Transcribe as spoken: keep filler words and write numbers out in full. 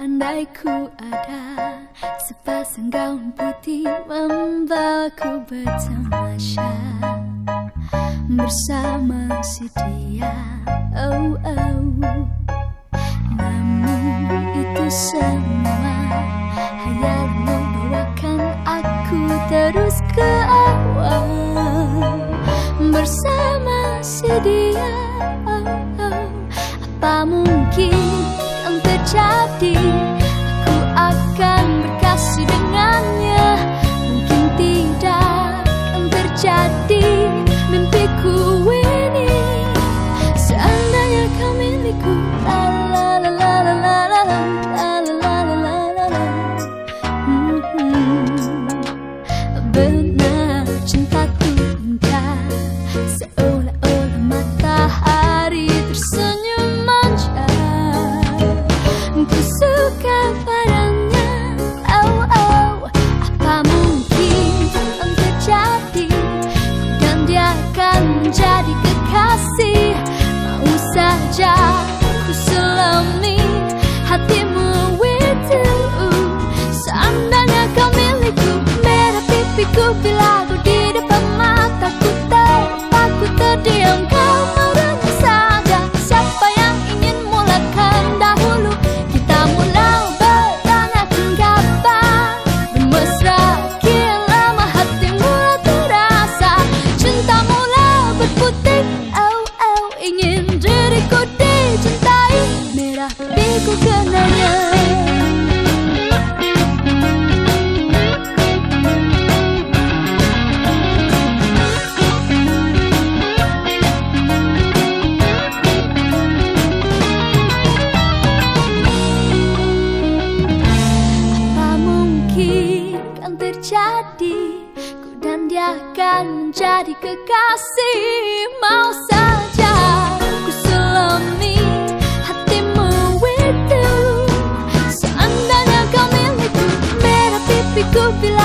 Andai ku ada sepasang gaun putih membawaku bertamasya bersama si dia, oh oh. Namun itu semua hayal membawakan aku terus ke awal bersama si dia, oh oh. Apa mungkin yang terjadi? Aku akan berkasih dengannya. Mungkin tidak akan terjadi mimpiku ini. Seandainya kau milikku, la la la la la la la la la la la la la. Benar cintaku indah, seolah-olah matahari tersenyum manja. Ku suka padanya, oh oh. Apa mungkin yang terjadi? Dan dia akan menjadi kekasih. Mau saja ku selami hatimu itu. Seandainya kau milikku, merah pipiku bila kau di depan mataku. Terpaku terdiam, kau merana saja. Siapa yang ingin mulakan dahulu? Kita mulai bertanyakan kabar bermesra. Kian lama hati mulai terasa, cinta mulai berputih, oh oh. Ingin diriku dicintai, merah pipiku kenanya. Terjadi, ku dan dia akan menjadi kekasih. Mau saja ku selami hatimu itu. Seandainya kau milikku, merah pipiku bila